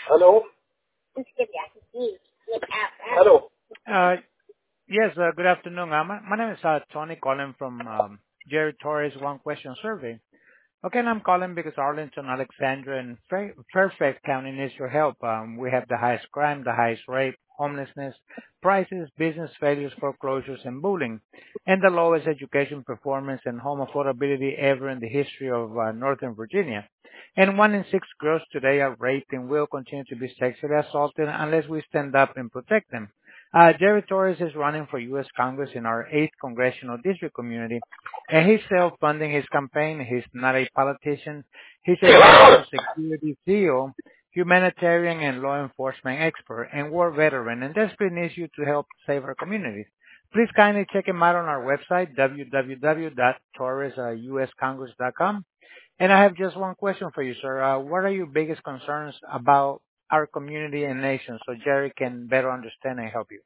Hello? Hello? Uh Yes, good afternoon. My name is Tony calling from Jerry Torres One Question Survey. Okay, and I'm calling because Arlington, Alexandria, and Fairfax County needs your help. We have the highest crime, the highest rape, homelessness, prices, business failures, foreclosures, and bullying, and the lowest education performance and home affordability ever in the history of Northern Virginia. And 1 in 6 girls today are raped and will continue to be sexually assaulted unless we stand up and protect them. Jerry Torres is running for U.S. Congress in our 8th congressional district community, and he's self-funding his campaign. He's not a politician. He's a national security CEO, humanitarian and law enforcement expert, and war veteran, and desperately needs you to help save our communities. Please kindly check him out on our website, www.torresuscongress.com. And I have just one question for you, sir. What are your biggest concerns about our community and nation so Jerry can better understand and help you?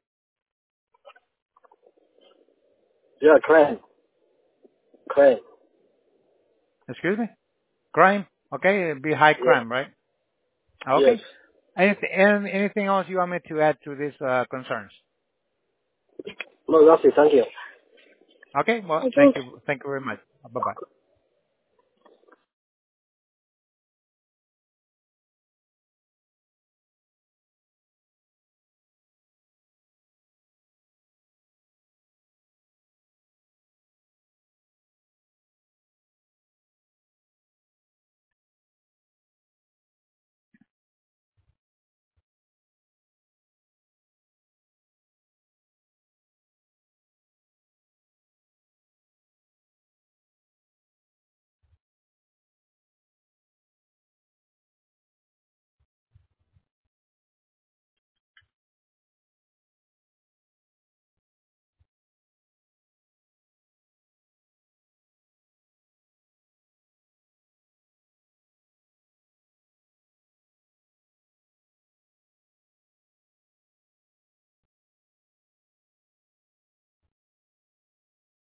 Yeah, crime. Crime. Excuse me? Crime? Okay, it'd be high Yeah. crime, right? Yes. Okay. Anything else you want me to add to these concerns? No, that's it. Thank you. Okay, well, I thank don't. you. Thank you very much. Bye-bye.